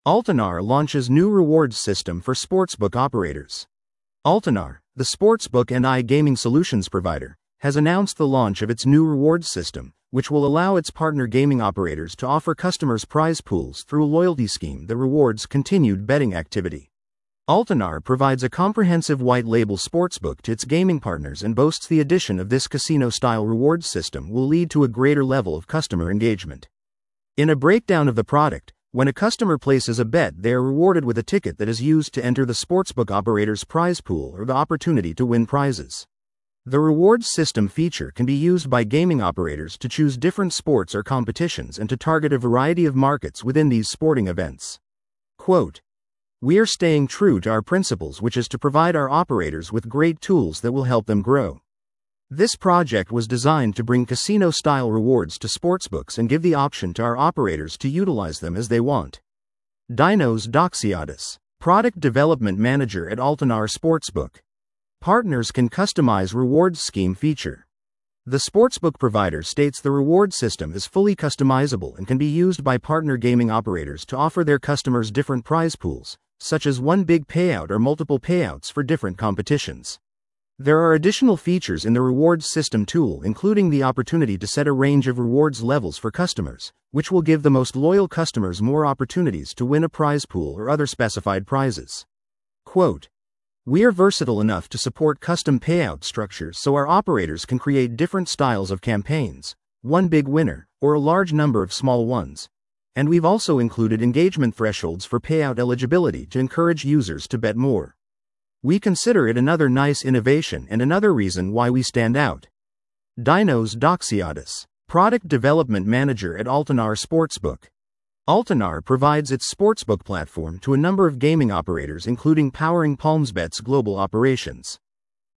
Altenar launches new rewards system for sportsbook operators. Altenar, the sportsbook and iGaming solutions provider, has announced the launch of its new rewards system, which will allow its partner gaming operators to offer customers prize pools through a loyalty scheme that rewards continued betting activity. Altenar provides a comprehensive white-label sportsbook to its gaming partners and boasts the addition of this casino-style rewards system will lead to a greater level of customer engagement. In a breakdown of the product, when a customer places a bet, they are rewarded with a ticket that is used to enter the sportsbook operator's prize pool or the opportunity to win prizes. The rewards system feature can be used by gaming operators to choose different sports or competitions and to target a variety of markets within these sporting events. Quote, "We are staying true to our principles, which is to provide our operators with great tools that will help them grow. This project was designed to bring casino-style rewards to sportsbooks and give the option to our operators to utilize them as they want." Dinos Doxiadis, Product Development Manager at Altenar Sportsbook. Partners can customize rewards scheme feature. The sportsbook provider states the reward system is fully customizable and can be used by partner gaming operators to offer their customers different prize pools, such as one big payout or multiple payouts for different competitions. There are additional features in the rewards system tool, including the opportunity to set a range of rewards levels for customers, which will give the most loyal customers more opportunities to win a prize pool or other specified prizes. Quote, "We are versatile enough to support custom payout structures so our operators can create different styles of campaigns, one big winner, or a large number of small ones. And we've also included engagement thresholds for payout eligibility to encourage users to bet more. We consider it another nice innovation and another reason why we stand out." Dinos Doxiadis, Product Development Manager at Altenar Sportsbook. Altenar provides its sportsbook platform to a number of gaming operators, including powering PalmsBet's global operations.